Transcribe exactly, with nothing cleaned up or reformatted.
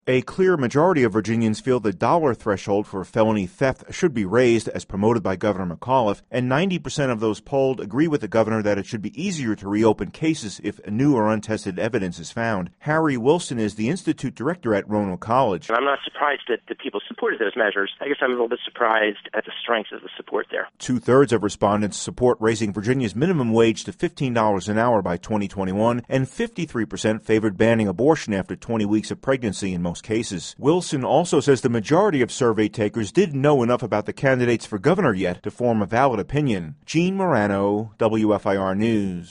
A clear majority of Virginians feel the dollar threshold for felony theft should be raised, as promoted by Governor McAuliffe, and ninety percent of those polled agree with the governor that it should be easier to reopen cases if new or untested evidence is found. Harry Wilson is the Institute Director at Roanoke College. I'm not surprised that the people supported those measures. I guess I'm a little bit surprised at the strength of the support there. Two-thirds of respondents support raising Virginia's minimum wage to fifteen dollars an hour by twenty twenty-one, and fifty-three percent favored banning abortion after twenty weeks of pregnancy in most cases. Wilson also says the majority of survey takers didn't know enough about the candidates for governor yet to form a valid opinion. Gene Morano, W F I R News.